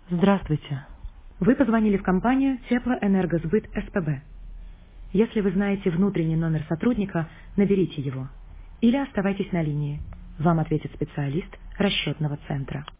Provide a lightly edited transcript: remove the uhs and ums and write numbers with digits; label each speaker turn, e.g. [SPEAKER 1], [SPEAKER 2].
[SPEAKER 1] Здравствуйте. Вы позвонили в компанию Теплоэнергосбыт СПБ. Если вы знаете внутренний номер сотрудника, наберите его. Или оставайтесь на линии. Вам ответит специалист расчетного центра.